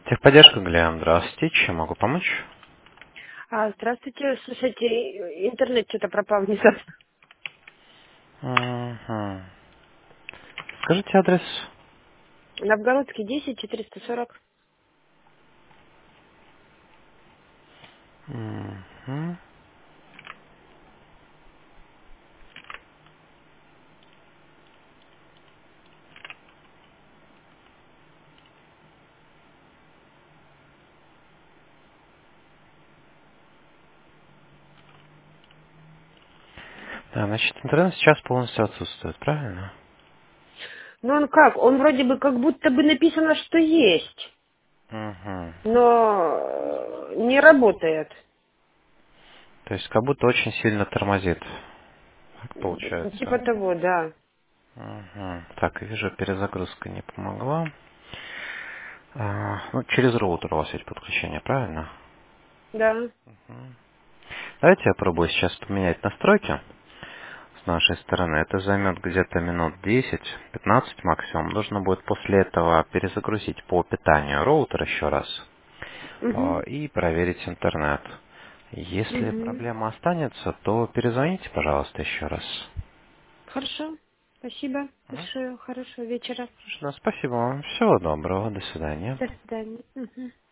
Техподдержка, Глен, здравствуйте. Чем могу помочь? Здравствуйте. Слушайте, интернет что-то пропал внезапно. Мгм. Скажите адрес. Новгородский 10 440. Мгм. Да, значит, интернет сейчас полностью отсутствует, правильно? Ну он как? Он вроде бы как будто бы написано, что есть, Мгм. но не работает. То есть как будто очень сильно тормозит. Так Типа получается. того, да. Мгм. Так, вижу, перезагрузка не помогла. Ну, через роутер у вас есть подключение, правильно? Да. Мгм. Давайте я пробую сейчас поменять настройки с нашей стороны. Это займет где-то минут 10-15 максимум. Нужно будет после этого перезагрузить по питанию роутер еще раз Угу. и проверить интернет. Если Угу. проблема останется, то перезвоните, пожалуйста, еще раз. Хорошо. Спасибо Мгм. большое. Хорошего вечера. Спасибо вам. Всего доброго. До свидания. До свидания. Мгм.